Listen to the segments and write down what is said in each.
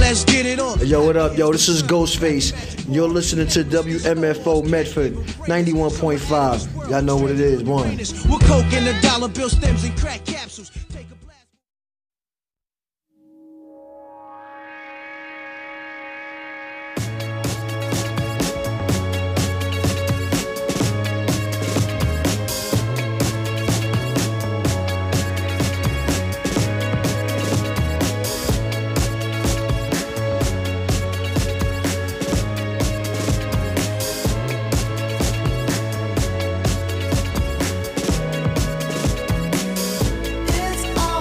let's get it on. Yo, what up, yo? This is Ghostface. You're listening to WMFO Medford 91.5. Y'all know what it is. One. With coke and the dollar bill stems and crack capsules. Take a blast. It's all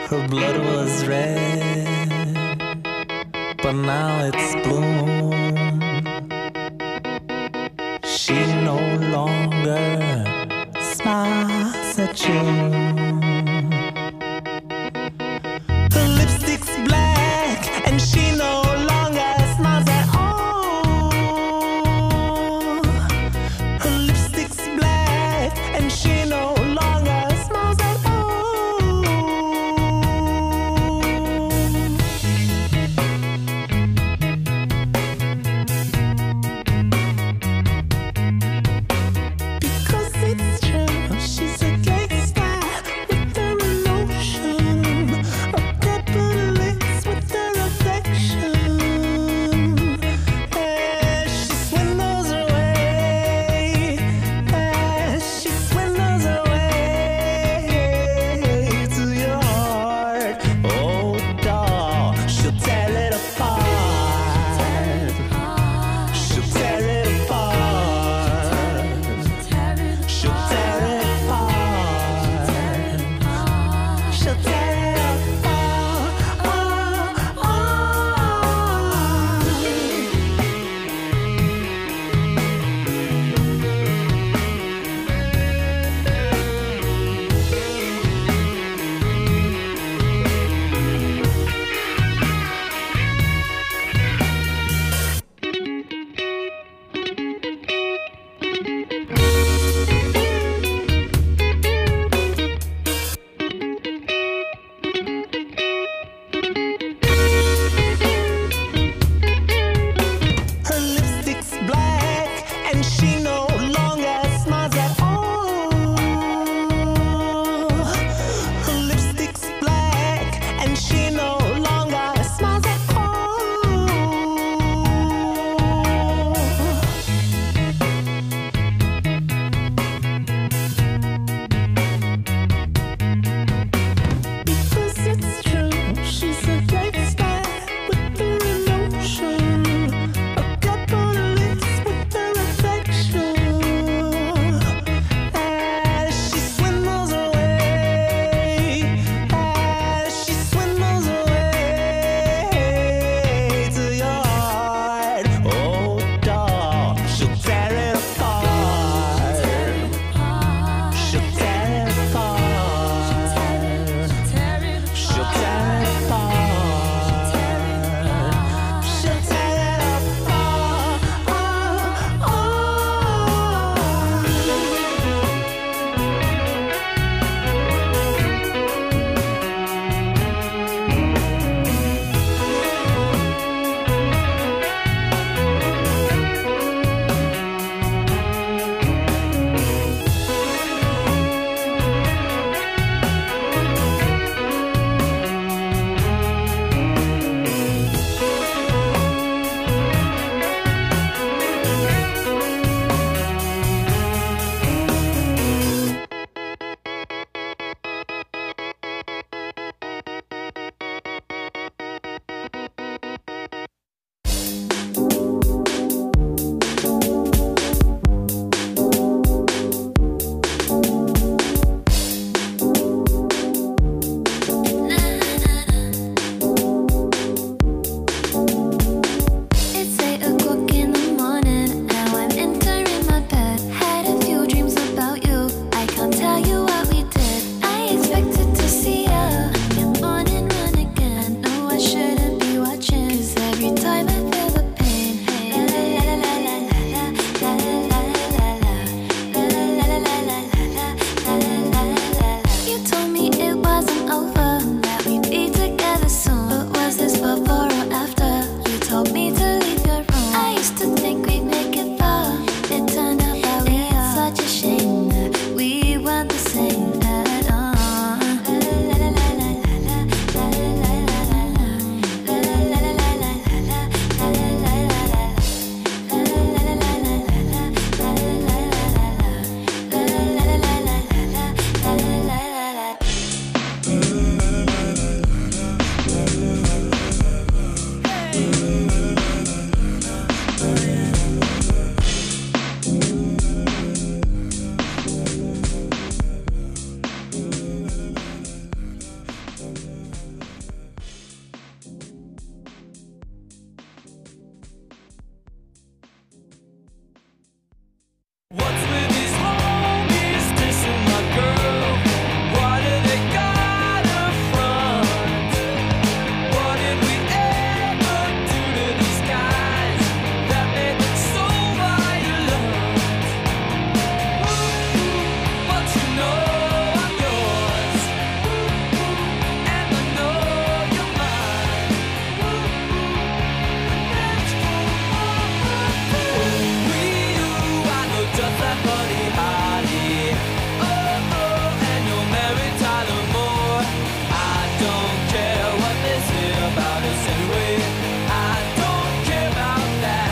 Her blood was red, but now it's blue. She no longer smiles at you. Her lipstick's black and she no longer smiles at all. Her lipstick's black and she no longer smiles at all. Because it's true, she's a gangster with her emotion, a capitalist with her affection. Yeah, she swindles away, yeah, she swindles away to your heart. Oh, doll, she'll tear it apart. She'll tear it apart. She'll tear it apart. She'll tear it Her lipstick's black and she no longer smiles at all. Her lipstick's black and she no longer smiles at all. Because it's true, she's a gangster with her emotion, a capitalist with her affection. What's with these homies dissing my girl? Why do they gotta front? What did we ever do to these guys that made them so violent? But you know I'm yours, and I know you're mine. We you, I know just like Buddy Holly. Oh, and you're married Tyler Moore. I don't care what they say about us anyway. I don't care about that.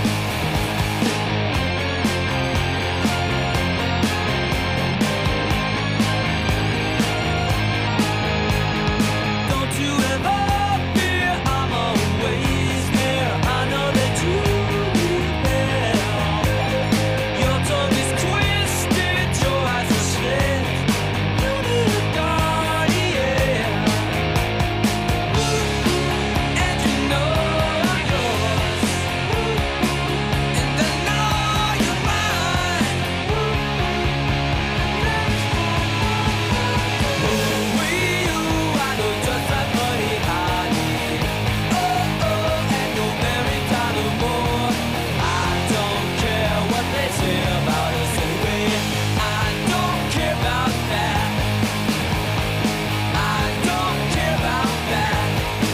Don't you ever fear, I'm always there. I know that you will. Your tongue is twisted, your eyes are slit. You need a guardian, and you know I'm yours, and I know you're mine. We you, I know just like Buddy Holly. Oh, and you're married Tyler Moore. I don't care what they say about us anyway. I don't care about that. I don't care about that.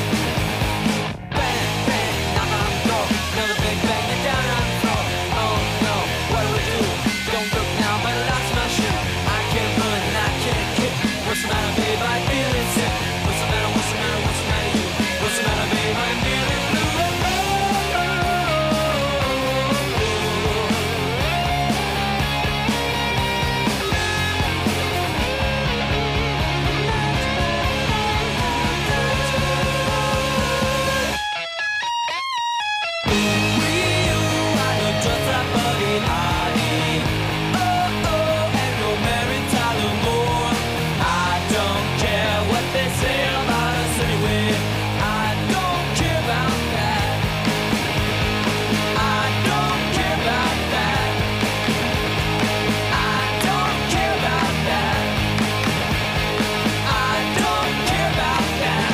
Bang, bang, knock on the door. Another big bang, and down on the floor. Oh no, what do we do? Don't look now, but I lost my shoe. I can't run, I can't kick. What's the matter, babe? I'm feeling sick. What's the matter? What's the matter? What's the matter, you? What's the matter, babe? I'm feeling blue. We you, I know just like Buddy Holly. Oh, and you're married Tyler Moore. I don't care what they say about us anyway. I don't care about that. I don't care about that. I don't care about that. I don't care about that.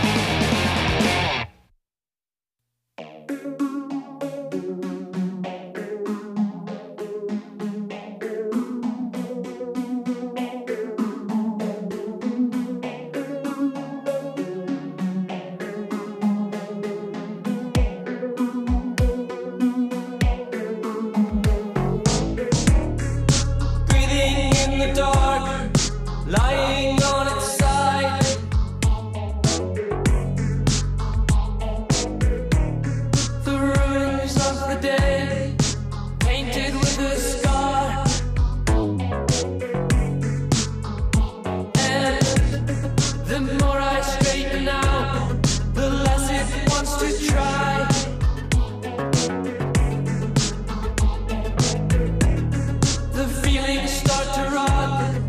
Breathing in the dark, lying on its side. The ruins of the day, painted with a scar. And the more I straighten out, the less it wants to try. The feelings start to rot.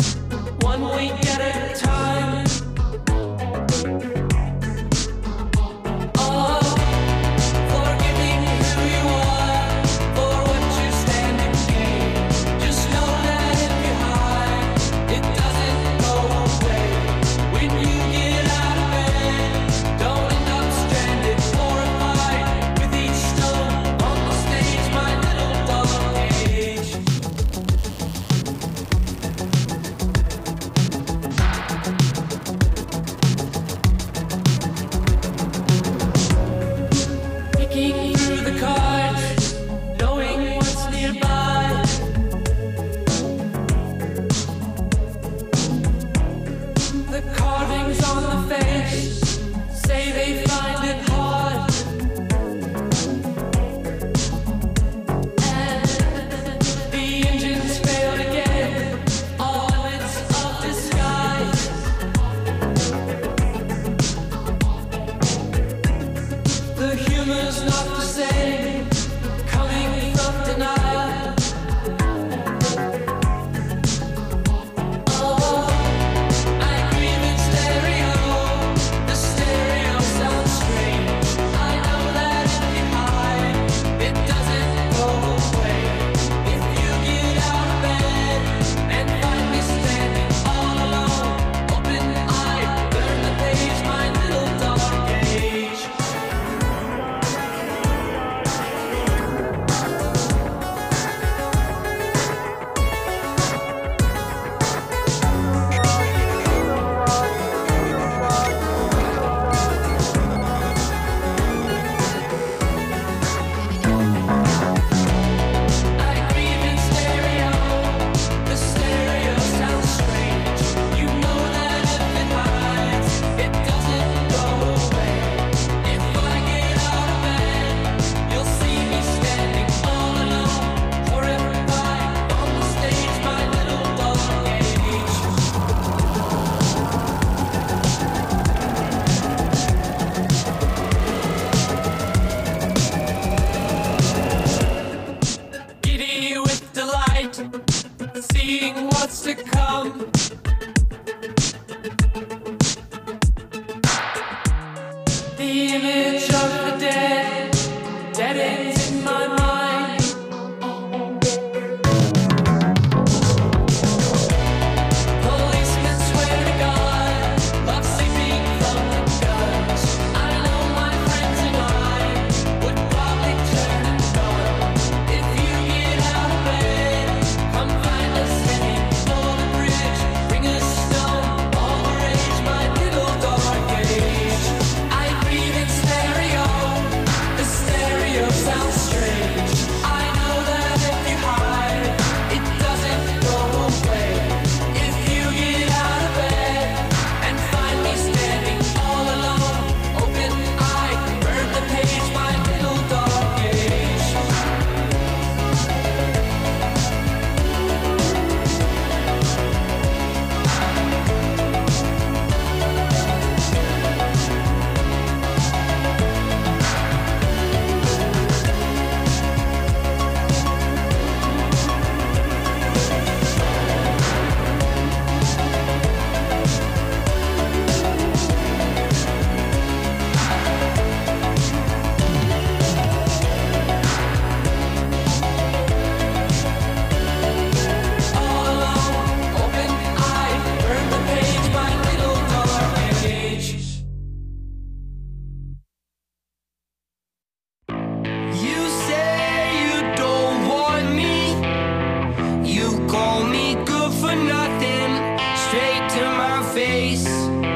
seeing what's to come. The image of the dead ends in my mind. Policemen swear to God of sleeping from the guns. I know my friends and I would probably turn and run. If you get out of bed, come find us heading for the bridge. Bring a stone, all the rage, my little dark age. I breathe in stereo, the stereo sounds strange. I know that if you hide, it doesn't go away. If you get out of bed and find me standing all alone, open eye, burn the page, my little dark age. All alone, open eye, burn the page, my little dark age. You say you don't want me. You call me good for nothing, straight to my face.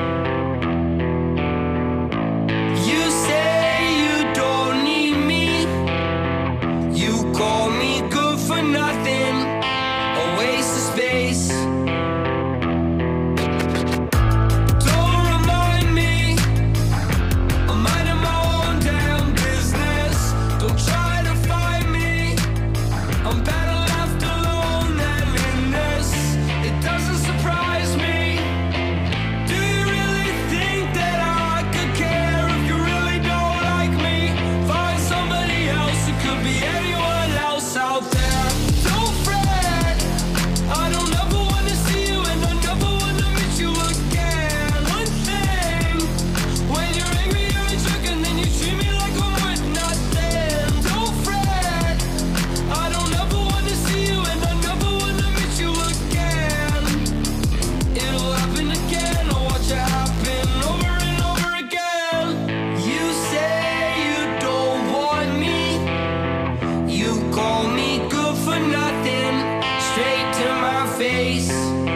You say you don't need me. You call me good for nothing, a waste of space. Don't remind me, I'm minding my own damn business. Don't try to find me, I'm better left alone than in this. It doesn't surprise me. Do you really think that I could care if you really don't like me? Find somebody else, it could be anyone else out there. Don't fret, I don't ever wanna see you and I never wanna meet you again. One thing, when you're angry you're a jerk and then you treat me like I'm worth nothing. Don't fret, I don't ever wanna see you and I never wanna meet you again. It'll happen again, I'll watch it happen over and over again. You say you don't want me. You call me good for nothing, straight to my face.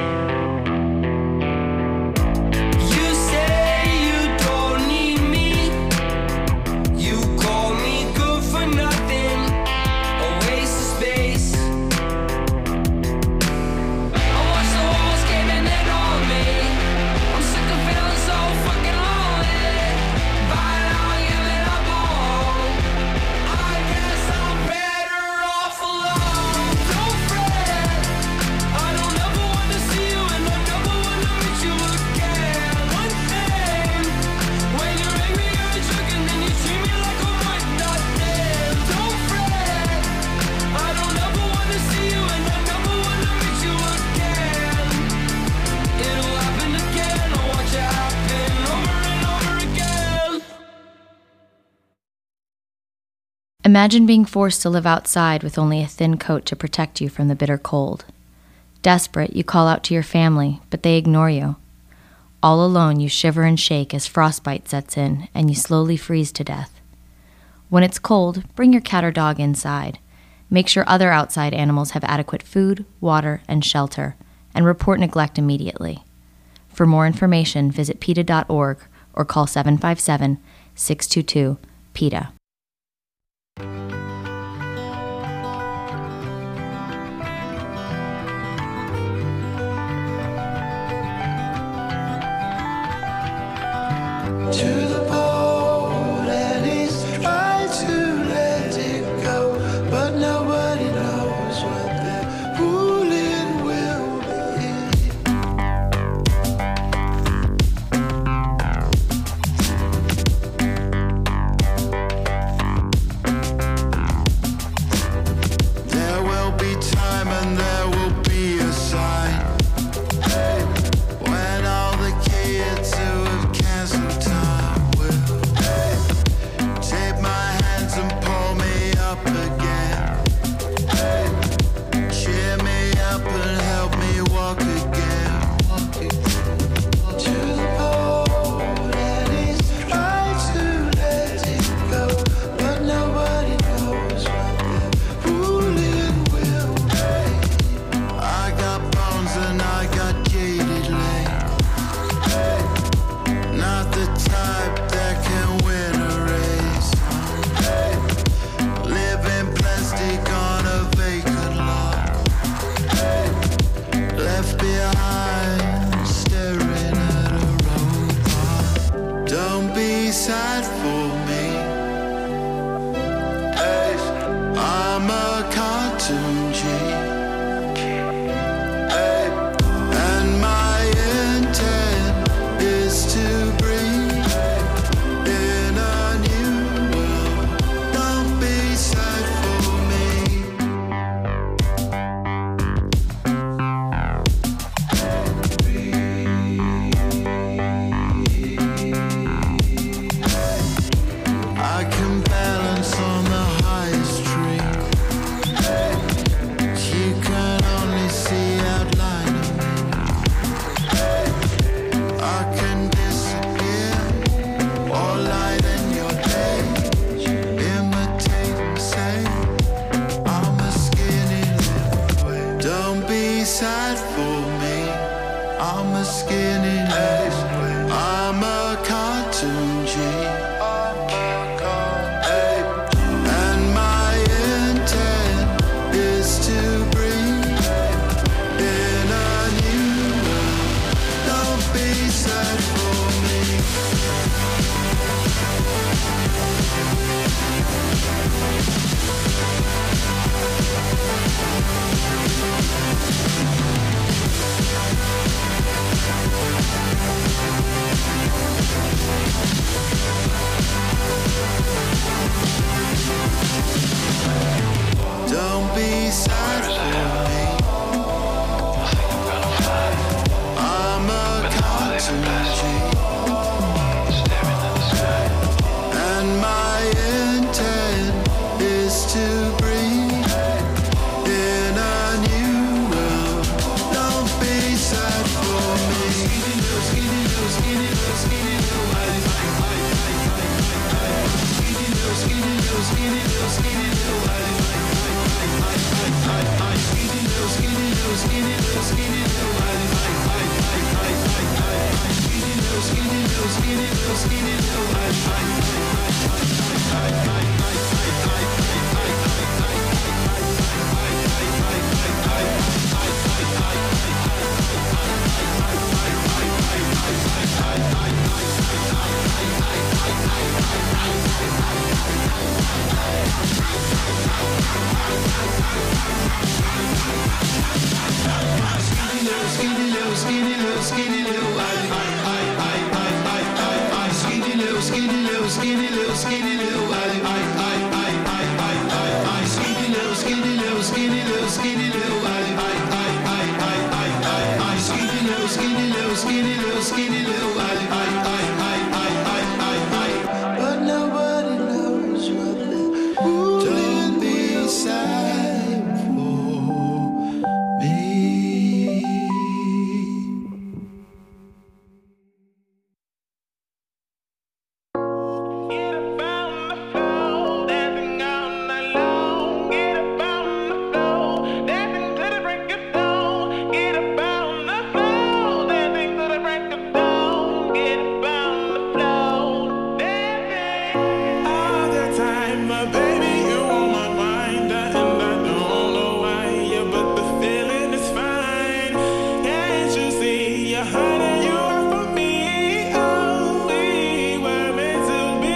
You say you don't need me. You call me good for nothing, a waste of space. I watch the walls caving in on me. I'm sick of feeling so fucking lonely. But I'll give it up all. I guess I'm better off alone. Don't fret, I don't ever wanna see you and I never wanna meet you again. One thing, when you're angry you're a jerk and then you treat me like I'm worth nothing. Don't fret, I don't ever wanna see you and I never wanna meet you again. It'll happen again, I'll watch it happen over and over again. Imagine being forced to live outside with only a thin coat to protect you from the bitter cold. Desperate, you call out to your family, but they ignore you. All alone, you shiver and shake as frostbite sets in and you slowly freeze to death. When it's cold, bring your cat or dog inside. Make sure other outside animals have adequate food, water, and shelter, and report neglect immediately. For more information, visit PETA.org or call 757-622-PETA. To the boat and he's trying to let it go, but nobody knows what the pulling will be. sad for me. I'm a skinny lad. I'm a cartoon G. And my intent is to breathe in a new world. Don't be sad for me. Don't be sad for me. I'm a cartoon G. And my intent is to breathe in a new world. Don't be sad for me. Skinny little, skinny little, skinny little, skinny little, skinny little, skinny little, skinny little, skinny little, but nobody knows what they're fooling. Don't be sad for me. Get up on the floor, dancing all night long. Get up on the floor, dancing to the break of dawn. Get up on the floor, dancing to the break of dawn. Get up on the floor, dancing. All the time, my baby, you on my mind, and I don't know why, yeah, but the feeling is fine. Can't you see, you're honey, you are for me. Oh, we were meant to be.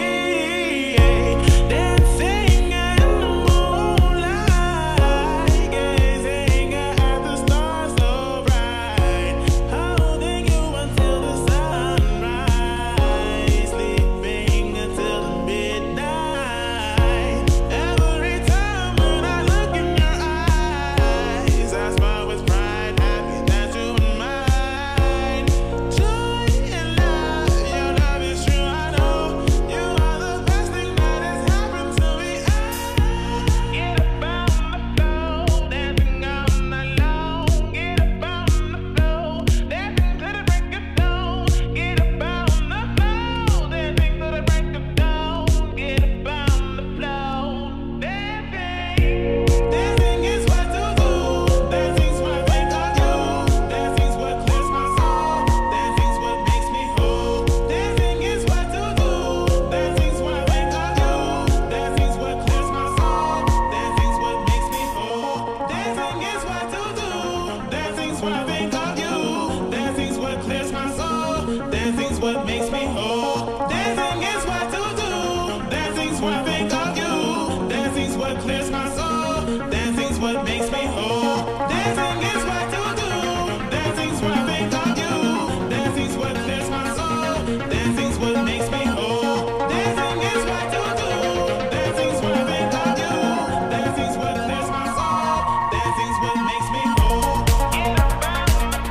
Dancing in the moonlight, gazing at the stars so bright, holding you until the sunrise, sleeping until the midnight. Every time when I look in your eyes, I smile with pride, happy that you are mine. Joy and love, your love is true, I know. You are the best thing that has happened to me. Get up on the floor, dancing all night long. Get up on the floor, dancing to the break of dawn. Get up on the floor, dancing to the break of dawn. Get up on the floor, dancing. Dancing is what to do. Dancing's what I think of you. Dancing's what clears my soul. Dancing's what makes me whole. Dancing is what to do. Dancing's what I think of you. Dancing's what clears my soul. Dancing's what makes me whole. Dancing is what to do. Dancing's what I think of you. Dancing's what clears my soul. Dancing's what makes me whole. Dancing is what to do. Dancing's what I think of you. Dancing's what clears my soul. Dancing's what makes me whole. Dancing is what to do. Dancing's what I think of you. Dancing's what clears my soul. Dancing's what makes me whole. Dancing is what to do. Dancing's what I think of you. Dancing's what clears my soul. Dancing's what makes me whole. Get up on the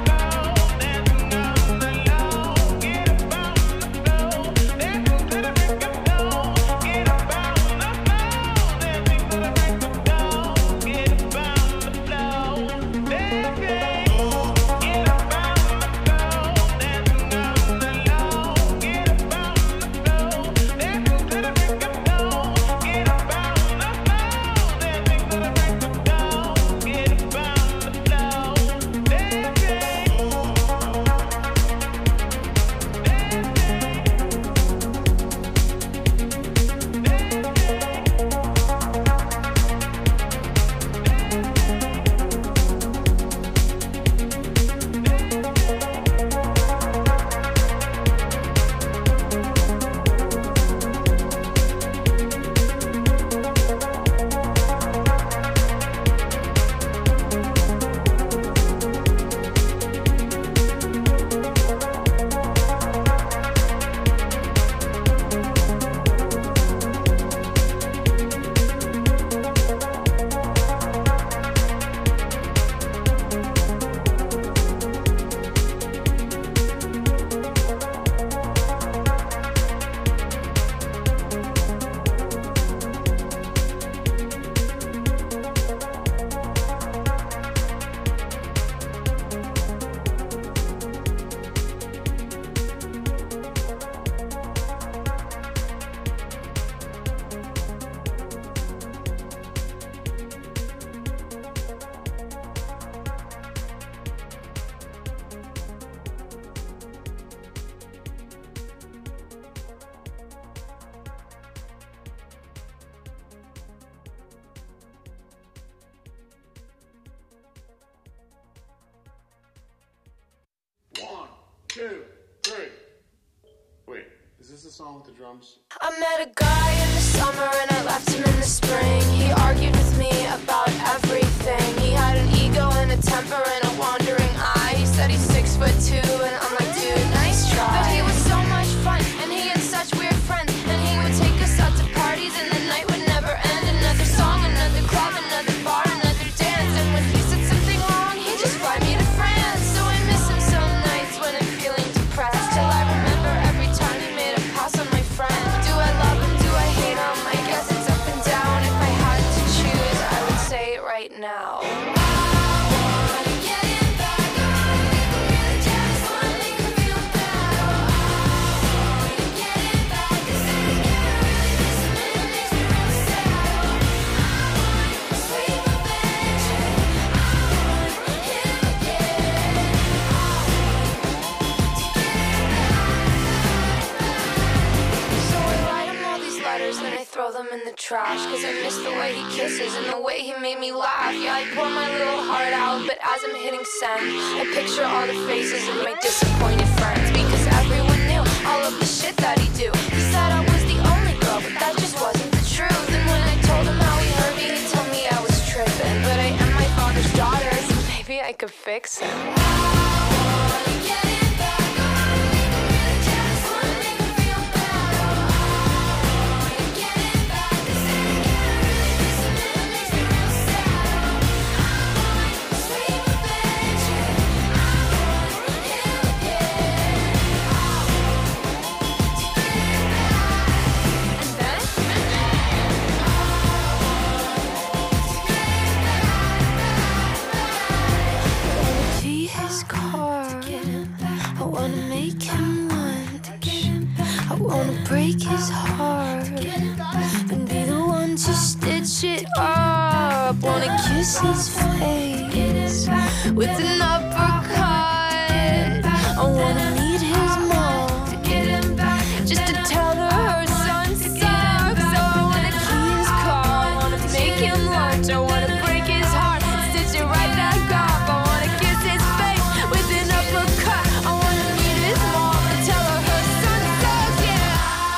song with the drums. I met a guy in the summer and I left him in the spring. He argued with me about everything. He had an ego and a temper and a wandering eye. He said he's 6'2" and I'm like, dude, nice try. But he was so much fun and he had such weird friends. And he would take us out to parties and the night would never end. Another song, another club, another bar, another dance. And when he said something wrong, he'd just fly me to France. So I miss him some nights when I'm feeling depressed. Till I remember every time he made a pass on my friend. Do I love him? Do I hate him? I guess it's up and down. If I had to choose, I would say it right now. And I throw them in the trash, cause I miss the way he kisses and the way he made me laugh. Yeah, I pour my little heart out, but as I'm hitting send, I picture all the faces of my disappointed friends. Because everyone knew all of the shit that he do. He said I was the only girl, but that just wasn't the truth. And when I told him how he hurt me, he told me I was tripping. But I am my father's daughter, so maybe I could fix him. Break his heart and be the one to stitch it up. Wanna kiss his face with an uppercut. I wanna meet his mom just to tell her her son sucks. So I wanna key his car, I wanna make him lunch, I wanna break his heart, stitch it right back up. I wanna kiss his face with an uppercut. I wanna meet his mom and tell her her son sucks. Yeah.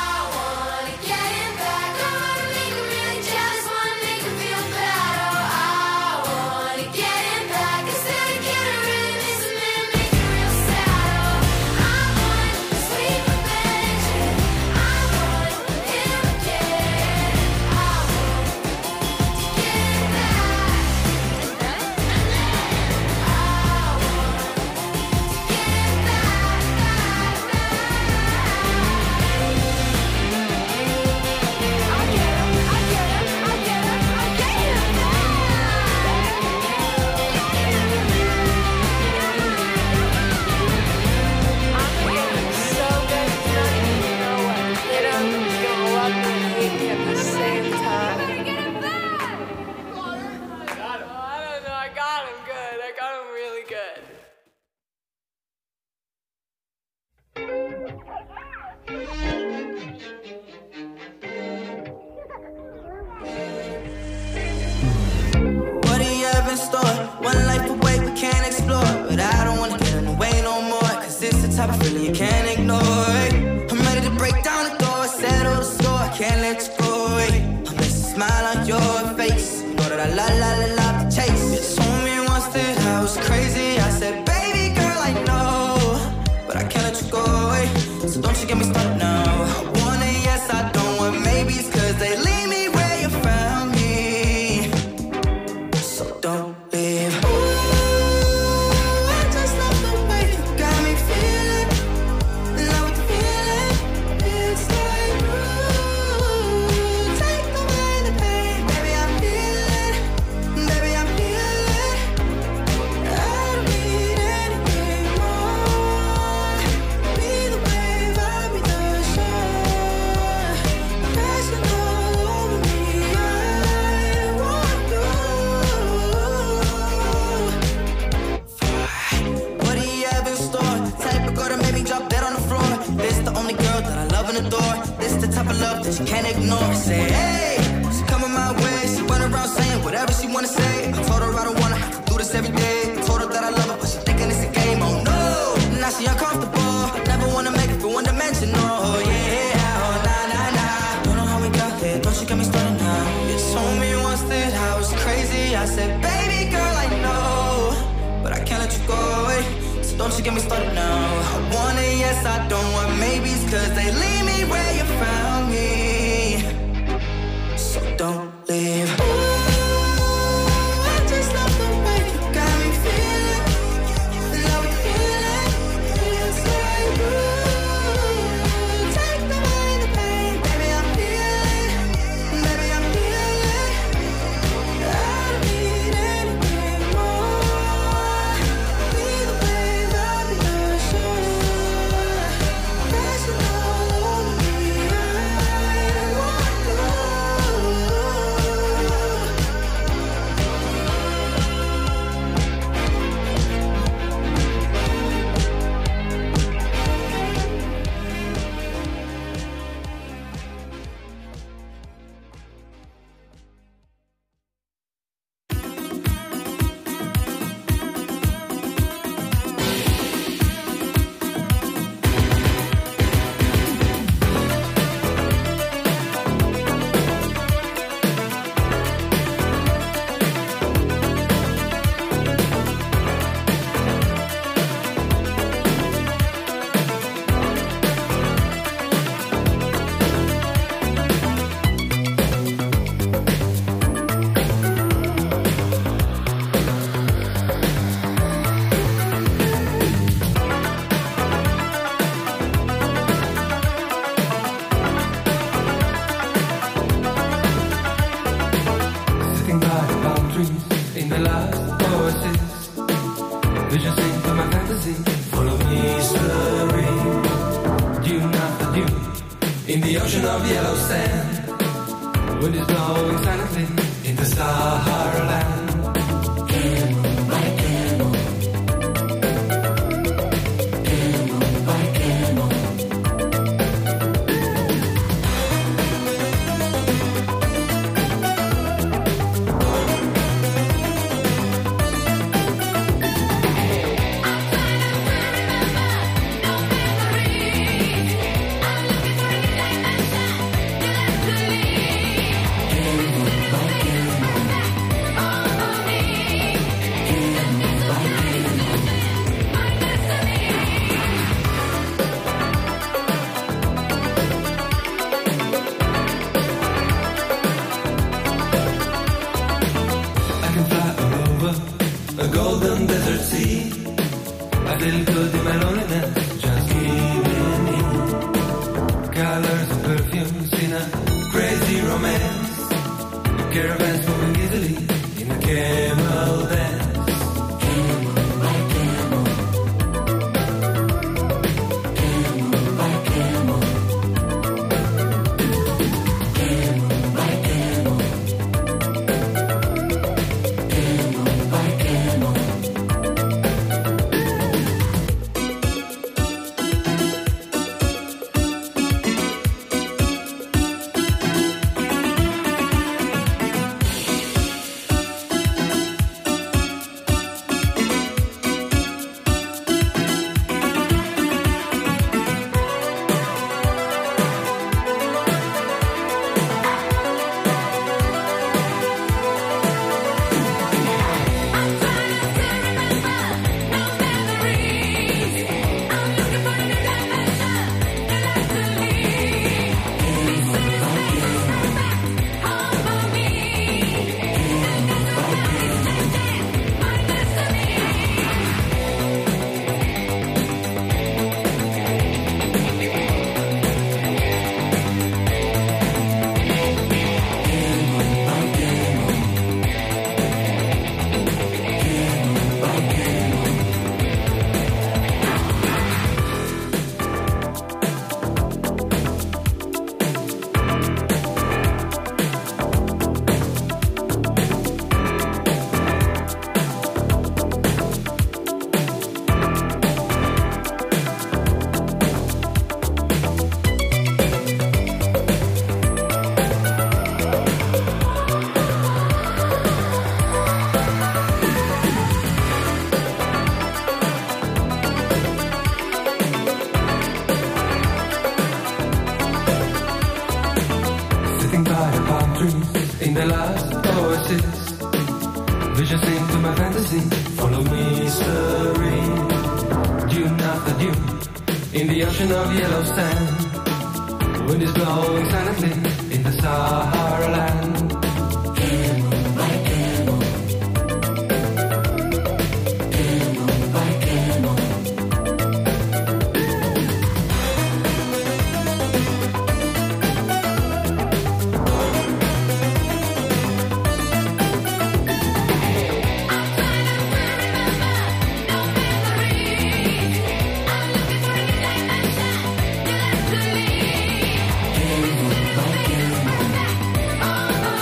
What do you have in store? One life away we can't explore, but I don't wanna get in the way no more, cause it's the type of feeling you can't ignore. I'm ready to break down the door, settle the score, I can't let you go. I miss a smile on your face, you know that I love the chase. You told me once that I was crazy, I said baby girl I know, but I can't let you go. So don't you get me started now. I want a yes, I don't want maybes, cause they leave me where you found me. So don't leave. Ooh, I just love the way you got me feeling. Love the feeling. It's like, ooh, take away the pain. Baby, I'm healing. Baby, I'm healing. I don't need anything more. Be the wave, I'll be the shore. Crashing all over me. I want you. What do you have in store? Type of girl that made me drop dead on the floor. This the only girl that I love and adore. This the type of love that you can't ignore. Say hey, she coming my way. She run around saying whatever she wanna say. I told her I don't wanna have to do this every day. I told her that I love her, but she thinking it's a game. Oh no, now she uncomfortable. Never wanna make it for one dimensional. Yeah. you get me started now. I want it, yes, I don't want maybes, cause they leave me where you found me. So don't leave. Ooh, I just love the way you got me feeling. Love it, feeling. Feels like ooh, take away the pain. Baby, I'm feeling. Baby, I'm feeling. I don't need anything more. Be the wave, I'll be the shore. Crashing all over me. I want you. Sitting by the palm trees in the last oasis. Visions into my fantasy, full of mystery. Dune after dune, in the ocean of yellow sand. Wind is blowing silently in the Sahara land. Camel by camel, camel by camel. I can fly all over a golden desert sea. I feel good in my loneliness, just giving me colors and perfumes in a crazy romance. Caravans moving easily in a camel dance. Camel by camel, camel by camel, camel by camel, camel by camel. the last oasis. Visions into my fantasy, full of mystery. in the ocean of yellow sand. Wind is blowing silently in the Sahara land. Camel by camel. Camel by camel. Camel by camel.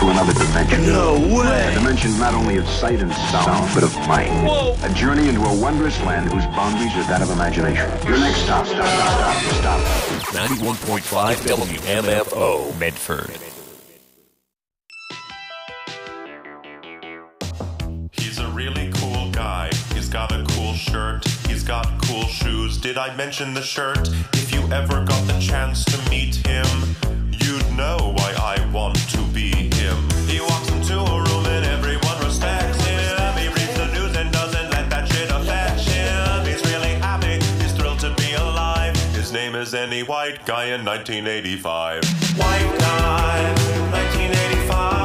into another dimension. No way! A dimension not only of sight and sound, but of mind. Whoa. A journey into a wondrous land whose boundaries are that of imagination. Your next stop. 91.5 WMFO, Medford. He's a really cool guy. He's got a cool shirt. He's got cool shoes. Did I mention the shirt? If you ever got the chance to meet him, you'd know why I want to be him. He walks into a room and everyone respects him. He reads the news and doesn't let that shit affect him. He's really happy. He's thrilled to be alive. His name is Any White Guy in 1985. White guy, 1985.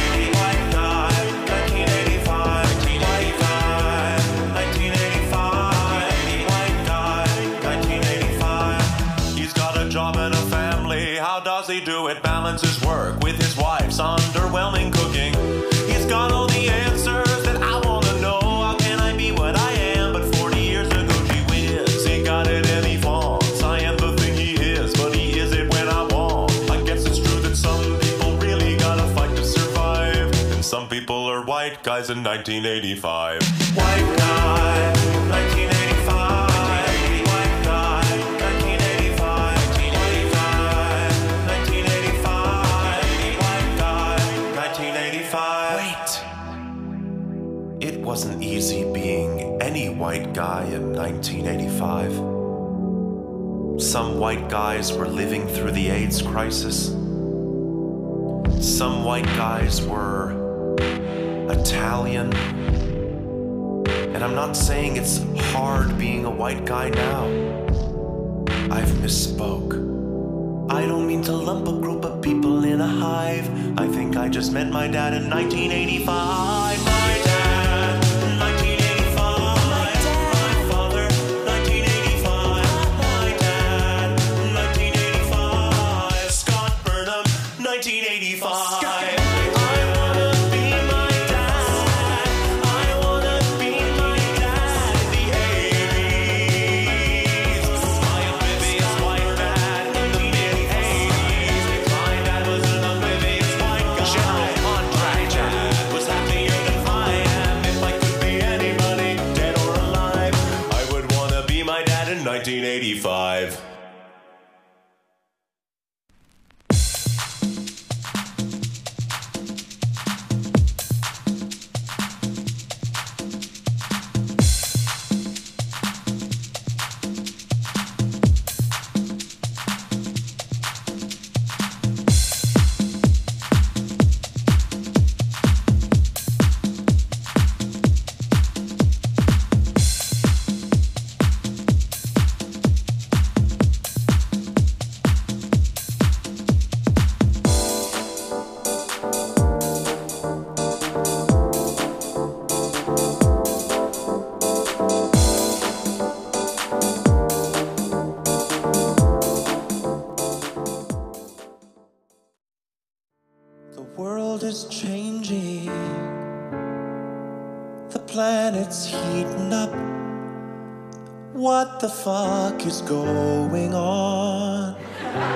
He do it, balance his work with his wife's underwhelming cooking. He's got all the answers that I want to know. How can I be what I am? But 40 years ago, gee whiz, he got it and he vaunts. I am the thing he is, but he is it when I want. I guess it's true that some people really gotta fight to survive, and some people are white guys in 1985. White guy, 1985. It wasn't easy being any white guy in 1985. Some white guys were living through the AIDS crisis. Some white guys were Italian. And I'm not saying it's hard being a white guy now. I've misspoke. I don't mean to lump a group of people in a hive. I think I just meant my dad in 1985. My dad, 1985. My father, 1985. My dad, 1985. Scott Burnham, 1985. My dad in 1985. Is changing, the planet's heating up. What the fuck is going on?